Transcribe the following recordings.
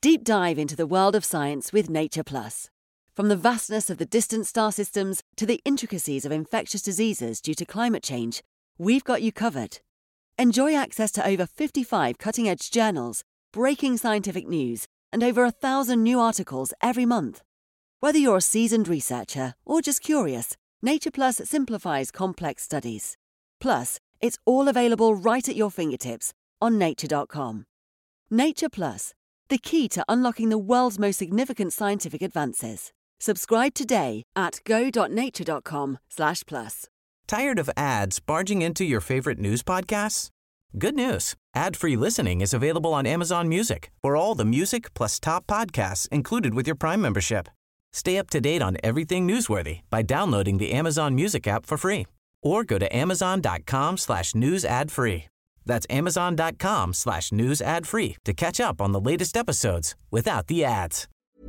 Deep dive into the world of science with Nature Plus. From the vastness of the distant star systems to the intricacies of infectious diseases due to climate change, we've got you covered. Enjoy access to over 55 cutting-edge journals, breaking scientific news, and over 1,000 new articles every month. Whether you're a seasoned researcher or just curious, Nature Plus simplifies complex studies. Plus, it's all available right at your fingertips on nature.com. Nature Plus, the key to unlocking the world's most significant scientific advances. Subscribe today at go.nature.com/plus. Tired of ads barging into your favorite news podcasts? Good news. Ad-free listening is available on Amazon Music for all the music plus top podcasts included with your Prime membership. Stay up to date on everything newsworthy by downloading the Amazon Music app for free or go to amazon.com/news ad free. That's amazon.com/news ad free to catch up on the latest episodes without the ads.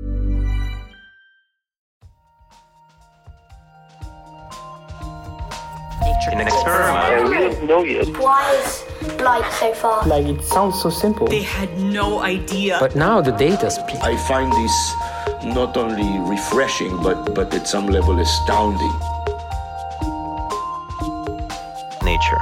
In an experiment. We don't know yet. Why is light so far? Like, it sounds so simple. They had no idea. But now the data speaks. I find this not only refreshing, but at some level astounding. Nature.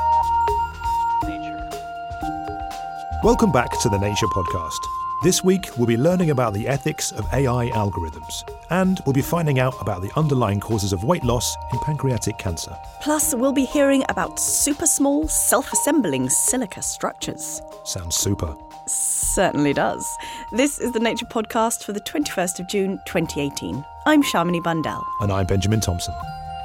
Welcome back to the Nature Podcast. This week, we'll be learning about the ethics of AI algorithms, and we'll be finding out about the underlying causes of weight loss in pancreatic cancer. Plus, we'll be hearing about super small, self-assembling silica structures. Sounds super. Certainly does. This is the Nature Podcast for the 21st of June 2018. I'm Shamini Bundell. And I'm Benjamin Thompson.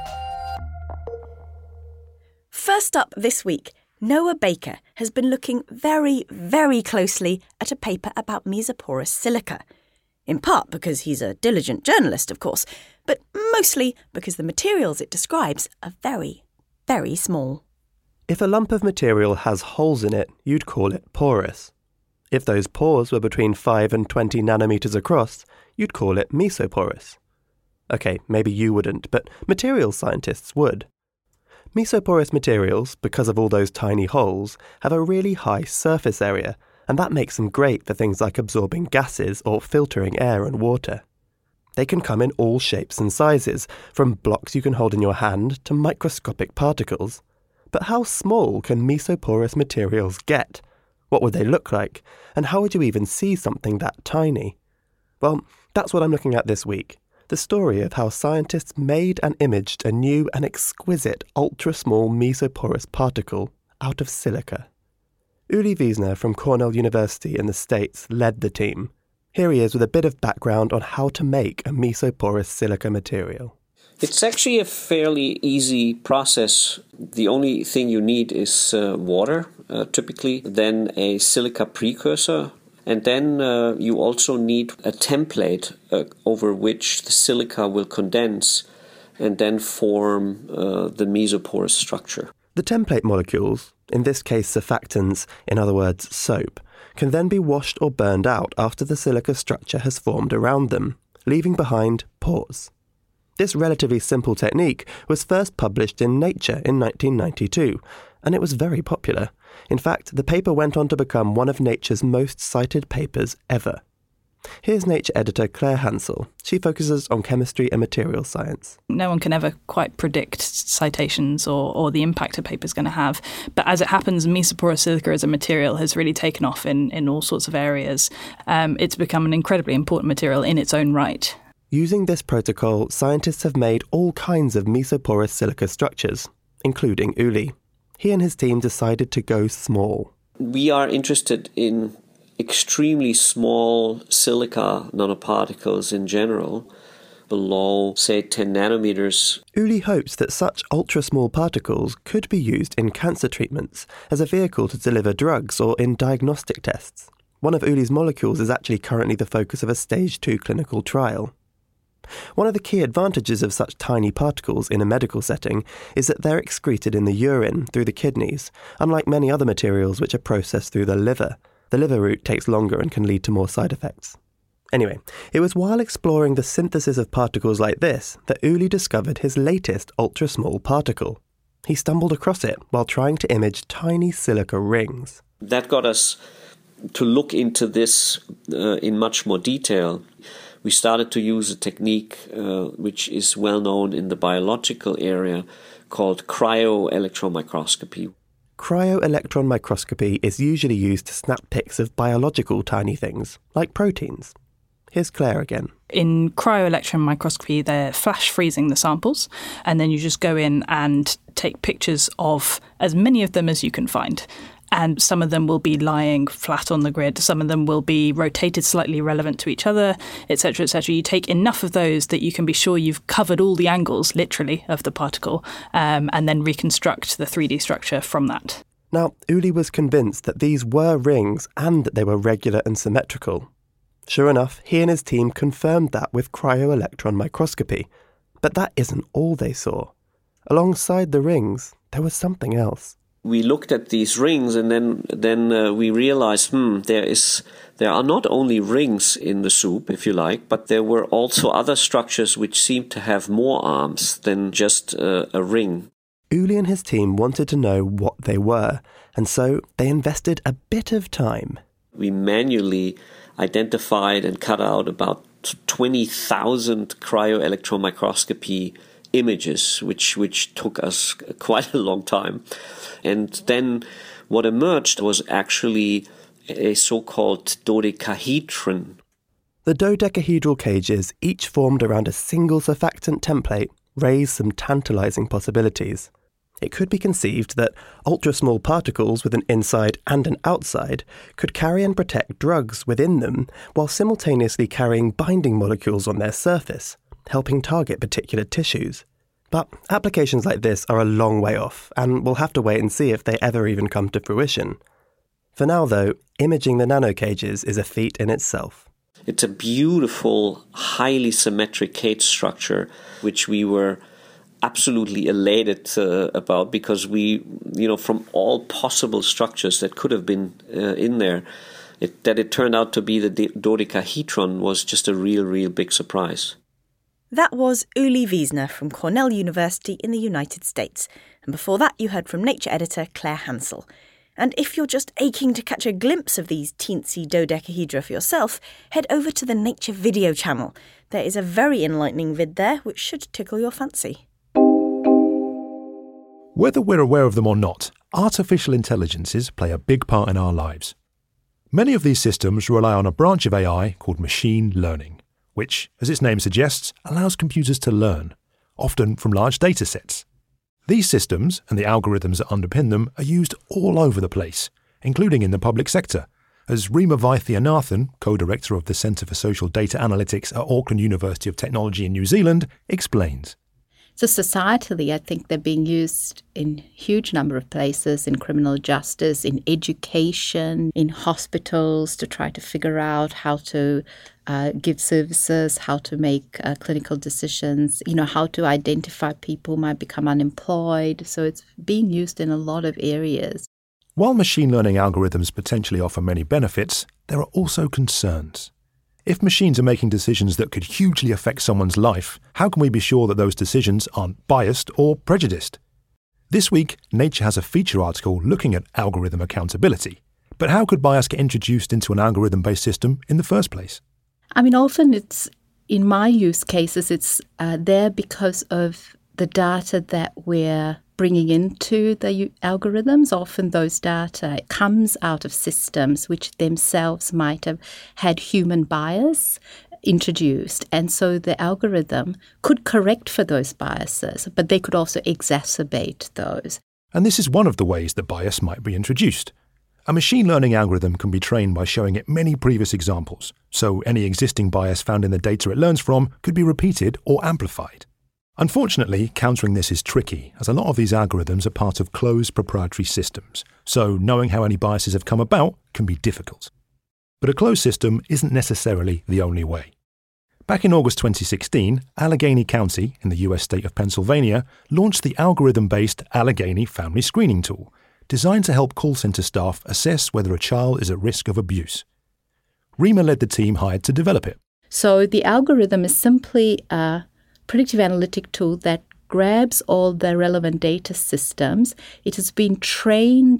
First up this week, Noah Baker has been looking very, very closely at a paper about mesoporous silica. In part because he's a diligent journalist, of course, but mostly because the materials it describes are very, very small. If a lump of material has holes in it, you'd call it porous. If those pores were between 5 and 20 nanometers across, you'd call it mesoporous. Okay, maybe you wouldn't, but materials scientists would. Mesoporous materials, because of all those tiny holes, have a really high surface area, and that makes them great for things like absorbing gases or filtering air and water. They can come in all shapes and sizes, from blocks you can hold in your hand to microscopic particles. But how small can mesoporous materials get? What would they look like? And how would you even see something that tiny? Well, that's what I'm looking at this week. The story of how scientists made and imaged a new and exquisite ultra-small mesoporous particle out of silica. Uli Wiesner from Cornell University in the States led the team. Here he is with a bit of background on how to make a mesoporous silica material. It's actually a fairly easy process. The only thing you need is water, typically, then a silica precursor. And then you also need a template over which the silica will condense and then form the mesoporous structure. The template molecules, in this case surfactants, in other words soap, can then be washed or burned out after the silica structure has formed around them, leaving behind pores. This relatively simple technique was first published in Nature in 1992, and it was very popular. In fact, the paper went on to become one of Nature's most cited papers ever. Here's Nature editor Claire Hansel. She focuses on chemistry and materials science. No one can ever quite predict citations or the impact a paper's going to have. But as it happens, mesoporous silica as a material has really taken off in all sorts of areas. It's become an incredibly important material in its own right. Using this protocol, scientists have made all kinds of mesoporous silica structures, including Uli. He and his team decided to go small. We are interested in extremely small silica nanoparticles in general, below, say, 10 nanometers. Uli hopes that such ultra-small particles could be used in cancer treatments as a vehicle to deliver drugs or in diagnostic tests. One of Uli's molecules is actually currently the focus of a stage 2 clinical trial. One of the key advantages of such tiny particles in a medical setting is that they're excreted in the urine through the kidneys, unlike many other materials which are processed through the liver. The liver route takes longer and can lead to more side effects. Anyway, it was while exploring the synthesis of particles like this that Uli discovered his latest ultra-small particle. He stumbled across it while trying to image tiny silica rings. That got us to look into this in much more detail, we started to use a technique which is well known in the biological area called cryo-electron microscopy. Cryo-electron microscopy is usually used to snap pics of biological tiny things, like proteins. Here's Claire again. In cryo-electron microscopy, they're flash freezing the samples, and then you just go in and take pictures of as many of them as you can find. And some of them will be lying flat on the grid, some of them will be rotated slightly relevant to each other, etc., etc. You take enough of those that you can be sure you've covered all the angles, literally, of the particle, and then reconstruct the 3D structure from that. Now, Uli was convinced that these were rings and that they were regular and symmetrical. Sure enough, he and his team confirmed that with cryo-electron microscopy. But that isn't all they saw. Alongside the rings, there was something else. We looked at these rings and then we realized, there are not only rings in the soup, if you like, but there were also other structures which seemed to have more arms than just a ring. Uli and his team wanted to know what they were, and so they invested a bit of time. We manually identified and cut out about 20,000 cryo-electron microscopy images, which took us quite a long time. And then what emerged was actually a so-called dodecahedron. The dodecahedral cages, each formed around a single surfactant template, raise some tantalizing possibilities. It could be conceived that ultra-small particles with an inside and an outside could carry and protect drugs within them while simultaneously carrying binding molecules on their surface, helping target particular tissues. But applications like this are a long way off, and we'll have to wait and see if they ever even come to fruition. For now, though, imaging the nanocages is a feat in itself. It's a beautiful, highly symmetric cage structure, which we were absolutely elated about, because we, from all possible structures that could have been in there, that it turned out to be the dodecahedron was just a real big surprise. That was Uli Wiesner from Cornell University in the United States. And before that, you heard from Nature editor Claire Hansel. And if you're just aching to catch a glimpse of these teensy dodecahedra for yourself, head over to the Nature video channel. There is a very enlightening vid there, which should tickle your fancy. Whether we're aware of them or not, artificial intelligences play a big part in our lives. Many of these systems rely on a branch of AI called machine learning, which, as its name suggests, allows computers to learn, often from large data sets. These systems, and the algorithms that underpin them, are used all over the place, including in the public sector, as Reema Vaidhyanathan, co-director of the Centre for Social Data Analytics at Auckland University of Technology in New Zealand, explains. So societally, I think they're being used in huge number of places, in criminal justice, in education, in hospitals, to try to figure out how to give services, how to make clinical decisions, how to identify people who might become unemployed. So it's being used in a lot of areas. While machine learning algorithms potentially offer many benefits, there are also concerns. If machines are making decisions that could hugely affect someone's life, how can we be sure that those decisions aren't biased or prejudiced? This week, Nature has a feature article looking at algorithm accountability. But how could bias get introduced into an algorithm-based system in the first place? Often it's, in my use cases, it's there because of the data that we're bringing into the algorithms. Often those data comes out of systems which themselves might have had human bias introduced. And so the algorithm could correct for those biases, but they could also exacerbate those. And this is one of the ways that bias might be introduced. A machine learning algorithm can be trained by showing it many previous examples, so any existing bias found in the data it learns from could be repeated or amplified. Unfortunately, countering this is tricky, as a lot of these algorithms are part of closed proprietary systems, so knowing how any biases have come about can be difficult. But a closed system isn't necessarily the only way. Back in August 2016, Allegheny County, in the US state of Pennsylvania, launched the algorithm-based Allegheny Family Screening Tool, designed to help call centre staff assess whether a child is at risk of abuse. Reema led the team hired to develop it. So the algorithm is simply a predictive analytic tool that grabs all the relevant data systems. It has been trained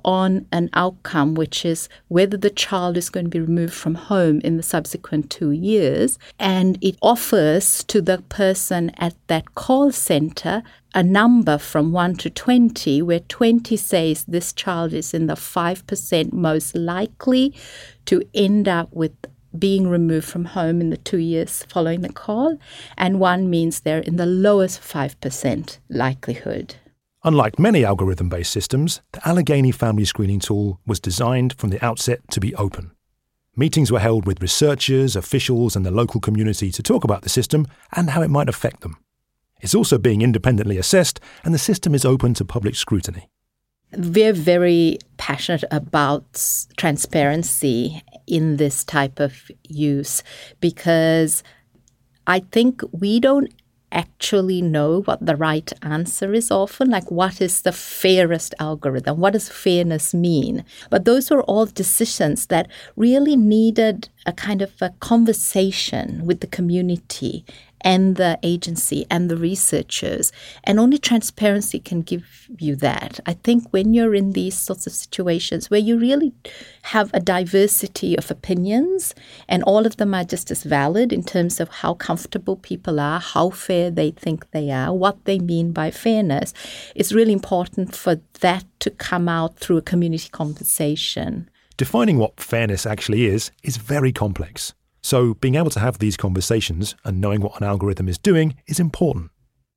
on an outcome, which is whether the child is going to be removed from home in the subsequent 2 years. And it offers to the person at that call center a number from 1 to 20, where 20 says this child is in the 5% most likely to end up with being removed from home in the 2 years following the call, and 1 means they're in the lowest 5% likelihood. Unlike many algorithm-based systems, the Allegheny Family Screening Tool was designed from the outset to be open. Meetings were held with researchers, officials, and the local community to talk about the system and how it might affect them. It's also being independently assessed, and the system is open to public scrutiny. We're very passionate about transparency in this type of use because I think we don't actually know what the right answer is often, like what is the fairest algorithm, what does fairness mean? But those were all decisions that really needed a kind of a conversation with the community and the agency and the researchers. And only transparency can give you that. I think when you're in these sorts of situations where you really have a diversity of opinions and all of them are just as valid in terms of how comfortable people are, how fair they think they are, what they mean by fairness, it's really important for that to come out through a community conversation. Defining what fairness actually is very complex. So being able to have these conversations and knowing what an algorithm is doing is important.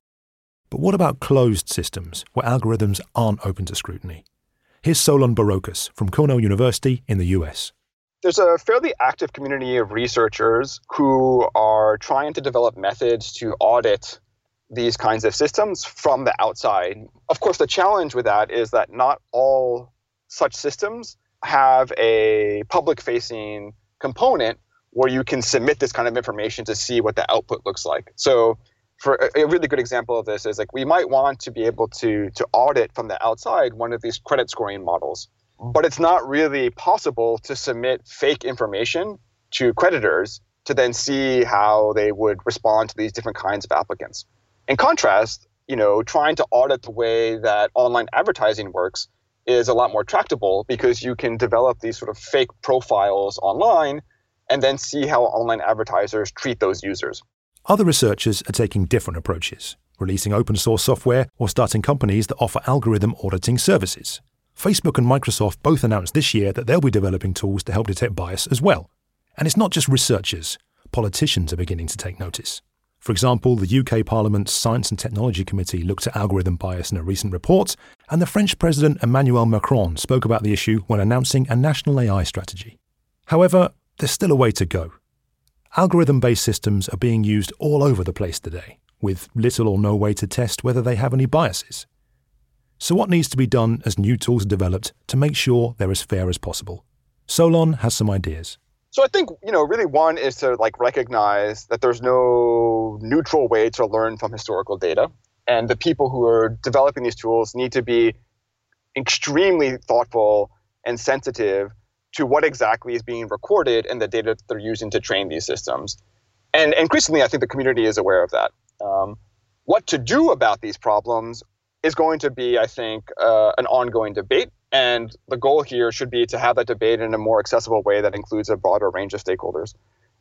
But what about closed systems where algorithms aren't open to scrutiny? Here's Solon Barocas from Cornell University in the US. There's a fairly active community of researchers who are trying to develop methods to audit these kinds of systems from the outside. Of course, the challenge with that is that not all such systems have a public-facing component where you can submit this kind of information to see what the output looks like. So for a really good example of this is like we might want to be able to audit from the outside one of these credit scoring models, but it's not really possible to submit fake information to creditors to then see how they would respond to these different kinds of applicants. In contrast, trying to audit the way that online advertising works is a lot more tractable because you can develop these sort of fake profiles online and then see how online advertisers treat those users. Other researchers are taking different approaches, releasing open source software or starting companies that offer algorithm auditing services. Facebook and Microsoft both announced this year that they'll be developing tools to help detect bias as well. And it's not just researchers. Politicians are beginning to take notice. For example, the UK Parliament's Science and Technology Committee looked at algorithm bias in a recent report, and the French President Emmanuel Macron spoke about the issue when announcing a national AI strategy. However, there's still a way to go. Algorithm-based systems are being used all over the place today, with little or no way to test whether they have any biases. So what needs to be done as new tools are developed to make sure they're as fair as possible? Solon has some ideas. So I think, really one is to recognize that there's no neutral way to learn from historical data. And the people who are developing these tools need to be extremely thoughtful and sensitive to what exactly is being recorded in the data that they're using to train these systems. And increasingly, I think the community is aware of that. What to do about these problems is going to be, I think, an ongoing debate. And the goal here should be to have that debate in a more accessible way that includes a broader range of stakeholders.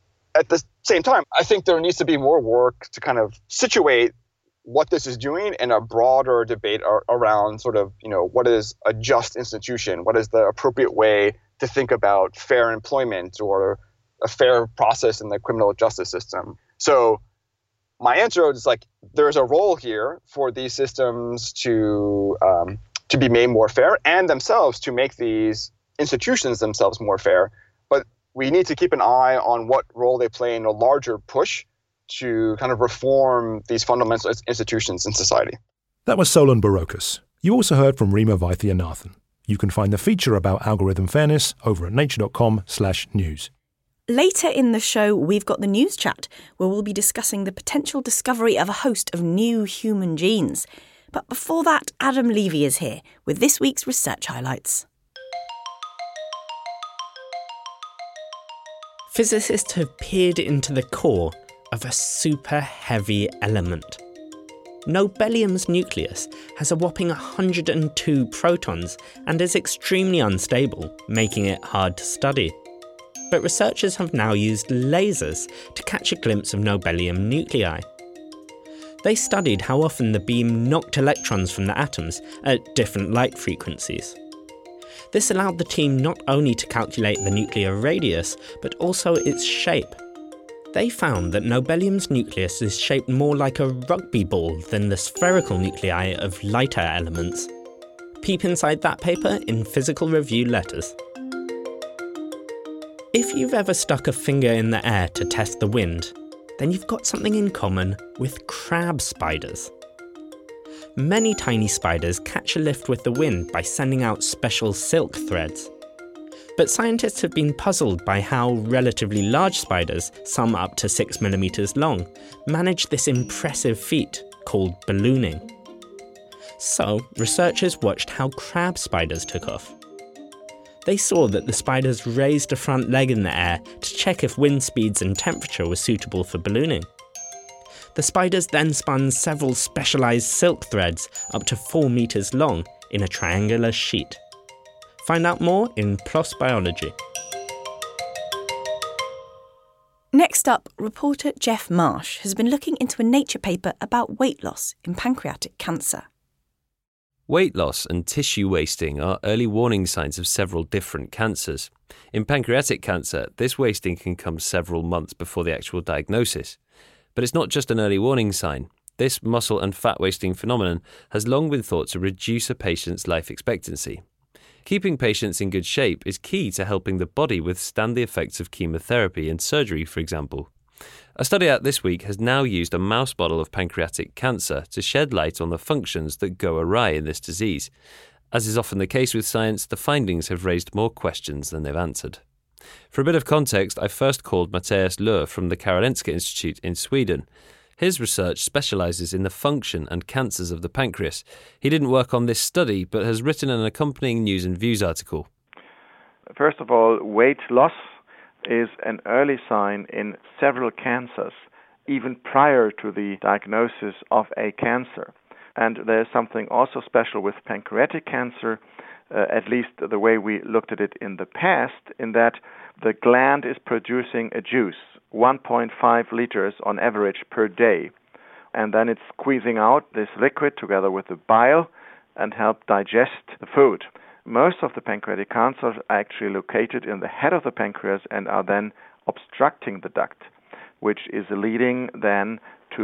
At the same time, I think there needs to be more work to kind of situate what this is doing in a broader debate around sort of, what is a just institution? What is the appropriate way to think about fair employment or a fair process in the criminal justice system? So my answer is there's a role here for these systems to be made more fair and themselves to make these institutions themselves more fair. But we need to keep an eye on what role they play in a larger push to kind of reform these fundamental institutions in society. That was Solon Barocas. You also heard from Rima Vaidhyanathan. You can find the feature about algorithm fairness over at nature.com/news. Later in the show, we've got the news chat, where we'll be discussing the potential discovery of a host of new human genes. But before that, Adam Levy is here with this week's research highlights. Physicists have peered into the core of a super heavy element. Nobelium's nucleus has a whopping 102 protons and is extremely unstable, making it hard to study. But researchers have now used lasers to catch a glimpse of nobelium nuclei. They studied how often the beam knocked electrons from the atoms at different light frequencies. This allowed the team not only to calculate the nuclear radius, but also its shape. They found that nobelium's nucleus is shaped more like a rugby ball than the spherical nuclei of lighter elements. Peep inside that paper in Physical Review letters. If you've ever stuck a finger in the air to test the wind, then you've got something in common with crab spiders. Many tiny spiders catch a lift with the wind by sending out special silk threads. But scientists have been puzzled by how relatively large spiders, some up to 6 millimeters long, manage this impressive feat called ballooning. So, researchers watched how crab spiders took off. They saw that the spiders raised a front leg in the air to check if wind speeds and temperature were suitable for ballooning. The spiders then spun several specialised silk threads up to 4 meters long in a triangular sheet. Find out more in PLOS Biology. Next up, reporter Jeff Marsh has been looking into a Nature paper about weight loss in pancreatic cancer. Weight loss and tissue wasting are early warning signs of several different cancers. In pancreatic cancer, this wasting can come several months before the actual diagnosis. But it's not just an early warning sign. This muscle and fat wasting phenomenon has long been thought to reduce a patient's life expectancy. Keeping patients in good shape is key to helping the body withstand the effects of chemotherapy and surgery, for example. A study out this week has now used a mouse model of pancreatic cancer to shed light on the functions that go awry in this disease. As is often the case with science, the findings have raised more questions than they've answered. For a bit of context, I first called Mattias Lööf from the Karolinska Institute in Sweden. His research specialises in the function and cancers of the pancreas. He didn't work on this study, but has written an accompanying News and Views article. First of all, weight loss is an early sign in several cancers, even prior to the diagnosis of a cancer. And there's something also special with pancreatic cancer, at least the way we looked at it in the past, in that the gland is producing a juice, 1.5 liters on average per day. And then it's squeezing out this liquid together with the bile and help digest the food. Most of the pancreatic cancers are actually located in the head of the pancreas and are then obstructing the duct, which is leading then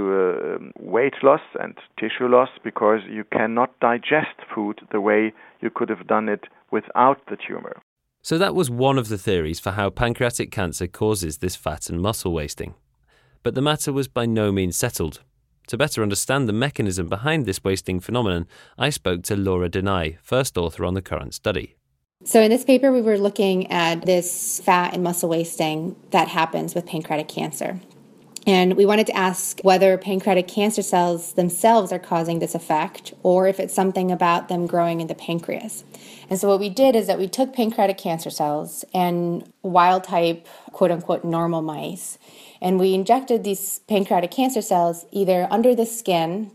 to weight loss and tissue loss because you cannot digest food the way you could have done it without the tumor. So that was one of the theories for how pancreatic cancer causes this fat and muscle wasting. But the matter was by no means settled. To better understand the mechanism behind this wasting phenomenon, I spoke to Laura Denai, first author on the current study. So in this paper, we were looking at this fat and muscle wasting that happens with pancreatic cancer. And we wanted to ask whether pancreatic cancer cells themselves are causing this effect or if it's something about them growing in the pancreas. And so what we did is that we took pancreatic cancer cells and wild-type, quote-unquote, normal mice, and we injected these pancreatic cancer cells either under the skin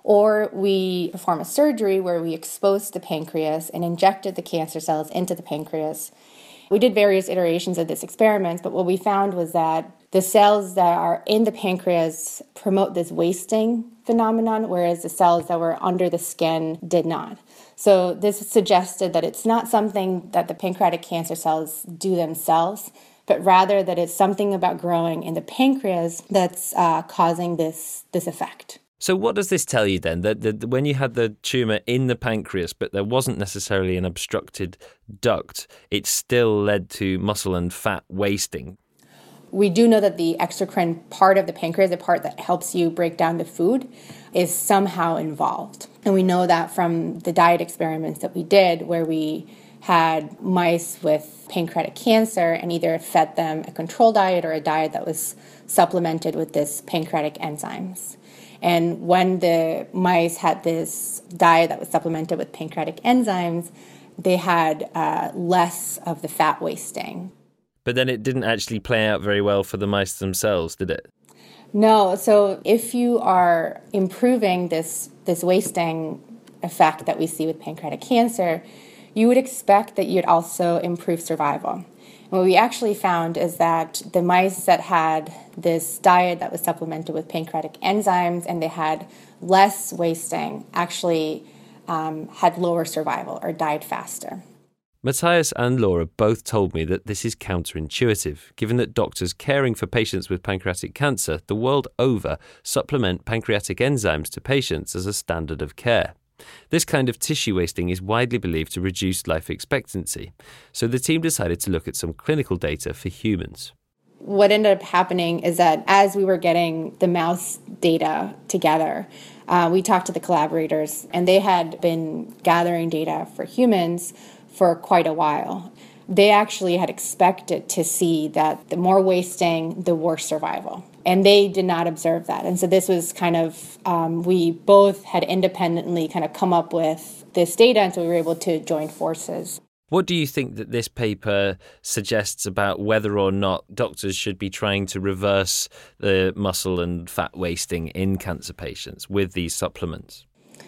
or we perform a surgery where we exposed the pancreas and injected the cancer cells into the pancreas. We did various iterations of this experiment, but what we found was that the cells that are in the pancreas promote this wasting phenomenon, whereas the cells that were under the skin did not. So this suggested that it's not something that the pancreatic cancer cells do themselves, but rather that it's something about growing in the pancreas that's causing this effect. So what does this tell you then? That when you had the tumour in the pancreas, but there wasn't necessarily an obstructed duct, it still led to muscle and fat wasting? We do know that the exocrine part of the pancreas, the part that helps you break down the food, is somehow involved. And we know that from the diet experiments that we did where we had mice with pancreatic cancer and either fed them a control diet or a diet that was supplemented with this pancreatic enzymes. And when the mice had this diet that was supplemented with pancreatic enzymes, they had less of the fat wasting. But then it didn't actually play out very well for the mice themselves, did it? No. So if you are improving this wasting effect that we see with pancreatic cancer, you would expect that you'd also improve survival. And what we actually found is that the mice that had this diet that was supplemented with pancreatic enzymes and they had less wasting actually had lower survival or died faster. Matthias and Laura both told me that this is counterintuitive, given that doctors caring for patients with pancreatic cancer the world over supplement pancreatic enzymes to patients as a standard of care. This kind of tissue wasting is widely believed to reduce life expectancy, so the team decided to look at some clinical data for humans. What ended up happening is that as we were getting the mouse data together, we talked to the collaborators, and they had been gathering data for humans for quite a while. They actually had expected to see that the more wasting, the worse survival. And they did not observe that. And so this was kind of, we both had independently kind of come up with this data, and so we were able to join forces. What do you think that this paper suggests about whether or not doctors should be trying to reverse the muscle and fat wasting in cancer patients with these supplements?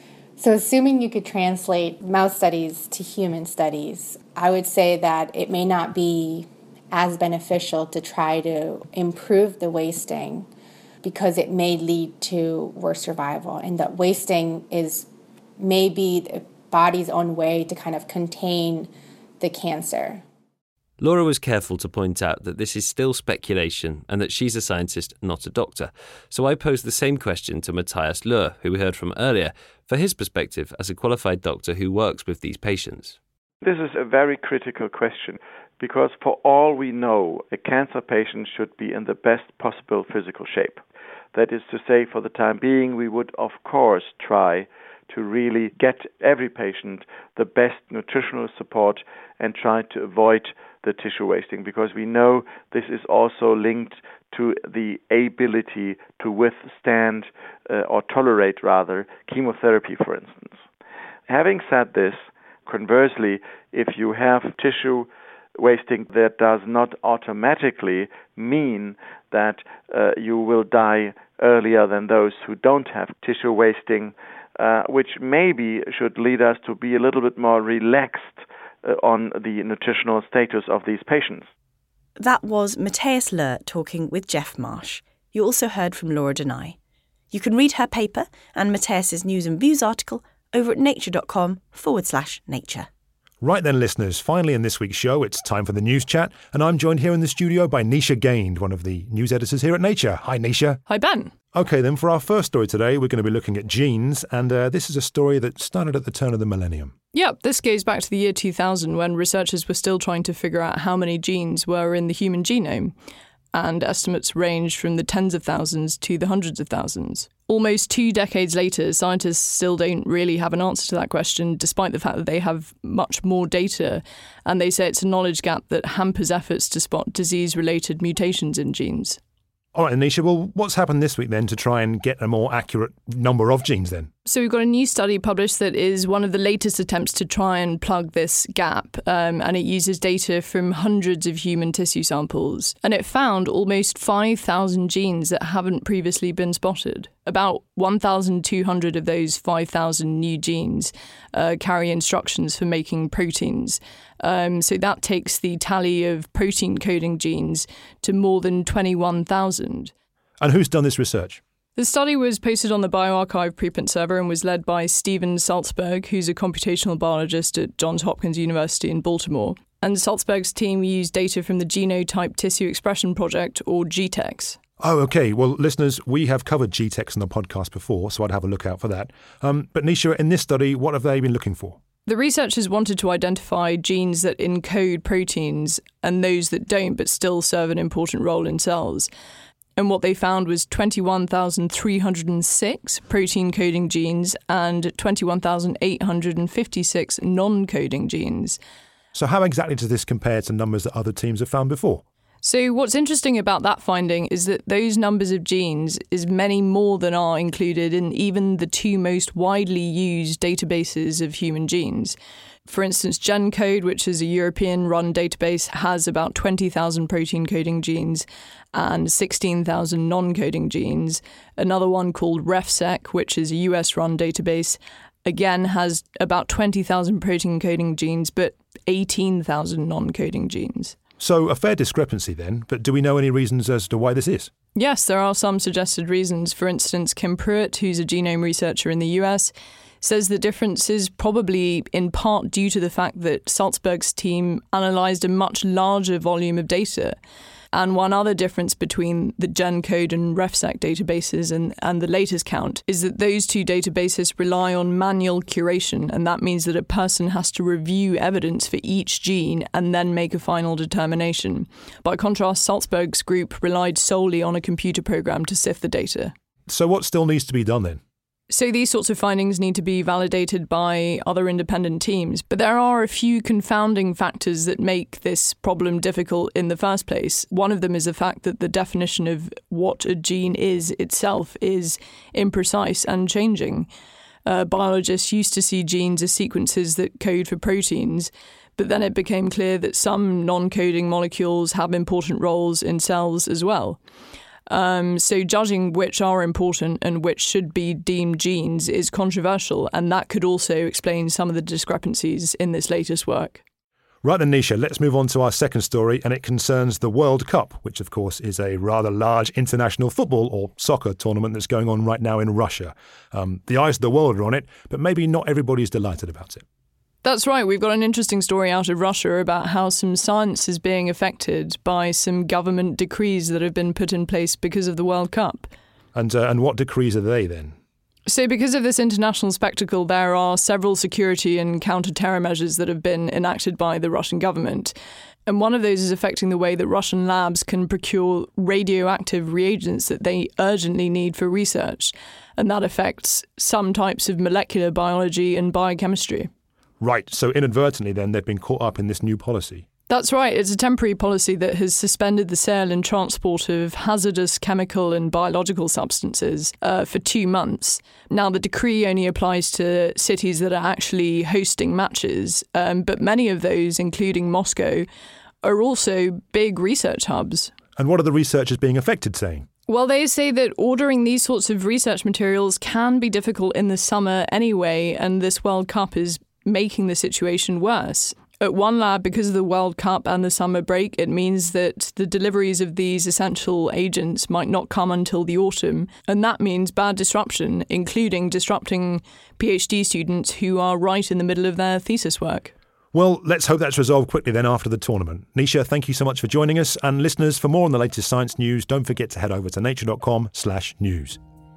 So assuming you could translate mouse studies to human studies, I would say that it may not be as beneficial to try to improve the wasting because it may lead to worse survival, and that wasting is maybe the body's own way to kind of contain the cancer. Laura was careful to point out that this is still speculation and that she's a scientist, not a doctor. So I posed the same question to Matthias Löhr, who we heard from earlier, for his perspective as a qualified doctor who works with these patients. This is a very critical question because for all we know, a cancer patient should be in the best possible physical shape. That is to say, for the time being, we would of course try to really get every patient the best nutritional support and try to avoid the tissue wasting, because we know this is also linked to the ability to withstand or tolerate, rather, chemotherapy, for instance. Having said this, conversely, if you have tissue wasting, that does not automatically mean that you will die earlier than those who don't have tissue wasting, which maybe should lead us to be a little bit more relaxed on the nutritional status of these patients. That was Matthias Löhr talking with Jeff Marsh. You also heard from Laura Denai. You can read her paper and Matthias's News and Views article over at nature.com/nature. Right then, listeners, finally in this week's show, it's time for the news chat, and I'm joined here in the studio by Nisha Gained, one of the news editors here at Nature. Hi, Nisha. Hi, Ben. OK, then, for our first story today, we're going to be looking at genes, and this is a story that started at the turn of the millennium. Yep, this goes back to the year 2000 when researchers were still trying to figure out how many genes were in the human genome, and estimates ranged from the tens of thousands to the hundreds of thousands. Almost 2 decades later, scientists still don't really have an answer to that question, despite the fact that they have much more data, and they say it's a knowledge gap that hampers efforts to spot disease-related mutations in genes. All right, Anisha, well, what's happened this week then to try and get a more accurate number of genes then? So we've got a new study published that is one of the latest attempts to try and plug this gap, and it uses data from hundreds of human tissue samples. And it found almost 5,000 genes that haven't previously been spotted. About 1,200 of those 5,000 new genes carry instructions for making proteins. So that takes the tally of protein coding genes to more than 21,000. And who's done this research? The study was posted on the bioRxiv preprint server and was led by Steven Salzberg, who's a computational biologist at Johns Hopkins University in Baltimore. And Salzberg's team used data from the Genotype Tissue Expression Project, or GTEx. Oh, OK. Well, listeners, we have covered GTEx on the podcast before, so I'd have a look out for that. But Nisha, in this study, what have they been looking for? The researchers wanted to identify genes that encode proteins and those that don't but still serve an important role in cells. And what they found was 21,306 protein-coding genes and 21,856 non-coding genes. So how exactly does this compare to numbers that other teams have found before? So what's interesting about that finding is that those numbers of genes is many more than are included in even the 2 most widely used databases of human genes. For instance, GenCode, which is a European-run database, has about 20,000 protein coding genes and 16,000 non-coding genes. Another one called RefSec, which is a US-run database, again has about 20,000 protein coding genes, but 18,000 non-coding genes. So a fair discrepancy then, but do we know any reasons as to why this is? Yes, there are some suggested reasons. For instance, Kim Pruitt, who's a genome researcher in the US, says the difference is probably in part due to the fact that Salzberg's team analysed a much larger volume of data. And one other difference between the GenCode and RefSec databases and the latest count is that those two databases rely on manual curation, and that means that a person has to review evidence for each gene and then make a final determination. By contrast, Salzberg's group relied solely on a computer program to sift the data. So what still needs to be done then? So these sorts of findings need to be validated by other independent teams. But there are a few confounding factors that make this problem difficult in the first place. One of them is the fact that the definition of what a gene is itself is imprecise and changing. Biologists used to see genes as sequences that code for proteins, but then it became clear that some non-coding molecules have important roles in cells as well. So judging which are important and which should be deemed genes is controversial, and that could also explain some of the discrepancies in this latest work. Right then, Nisha, let's move on to our second story, and it concerns the World Cup, which of course is a rather large international football or soccer tournament that's going on right now in Russia. The eyes of the world are on it, but maybe not everybody's delighted about it. That's right. We've got an interesting story out of Russia about how some science is being affected by some government decrees that have been put in place because of the World Cup. And what decrees are they then? So because of this international spectacle, there are several security and counter-terror measures that have been enacted by the Russian government. And one of those is affecting the way that Russian labs can procure radioactive reagents that they urgently need for research. And that affects some types of molecular biology and biochemistry. Right, so inadvertently then they've been caught up in this new policy. That's right. It's a temporary policy that has suspended the sale and transport of hazardous chemical and biological substances for 2 months. Now, the decree only applies to cities that are actually hosting matches, but many of those, including Moscow, are also big research hubs. And what are the researchers being affected saying? Well, they say that ordering these sorts of research materials can be difficult in the summer anyway, and this World Cup is making the situation worse. At one lab, because of the World Cup and the summer break, it means that the deliveries of these essential agents might not come until the autumn, and that means bad disruption, including disrupting PhD students who are right in the middle of their thesis work. Well, let's hope that's resolved quickly then after the tournament. Nisha, thank you so much for joining us, and listeners, for more on the latest science news, don't forget to head over to nature.com/news.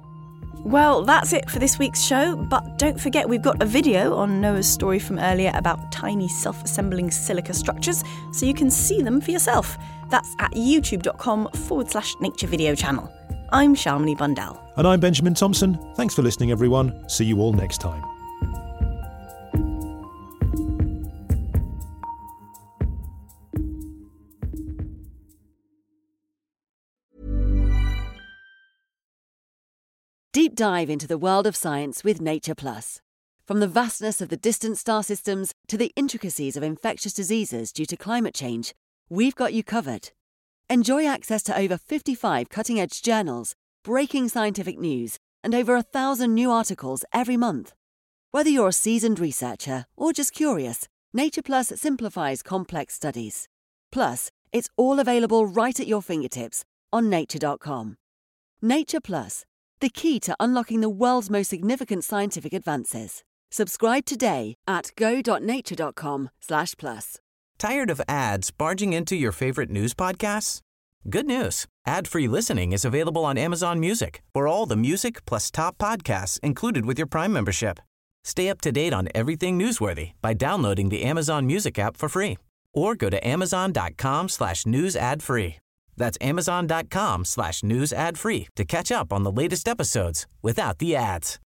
Well, that's it for this week's show, but don't forget we've got a video on Noah's story from earlier about tiny self-assembling silica structures, so you can see them for yourself. That's at youtube.com/nature video channel. I'm Shalini Bundell. And I'm Benjamin Thompson. Thanks for listening, everyone. See you all next time. Deep dive into the world of science with Nature Plus. From the vastness of the distant star systems to the intricacies of infectious diseases due to climate change, we've got you covered. Enjoy access to over 55 cutting-edge journals, breaking scientific news, and over 1,000 new articles every month. Whether you're a seasoned researcher or just curious, Nature Plus simplifies complex studies. Plus, it's all available right at your fingertips on nature.com. Nature Plus, the key to unlocking the world's most significant scientific advances. Subscribe today at go.nature.com/plus. Tired of ads barging into your favorite news podcasts? Good news. Ad-free listening is available on Amazon Music for all the music plus top podcasts included with your Prime membership. Stay up to date on everything newsworthy by downloading the Amazon Music app for free or go to amazon.com/news ad free. That's amazon.com/news ad free to catch up on the latest episodes without the ads.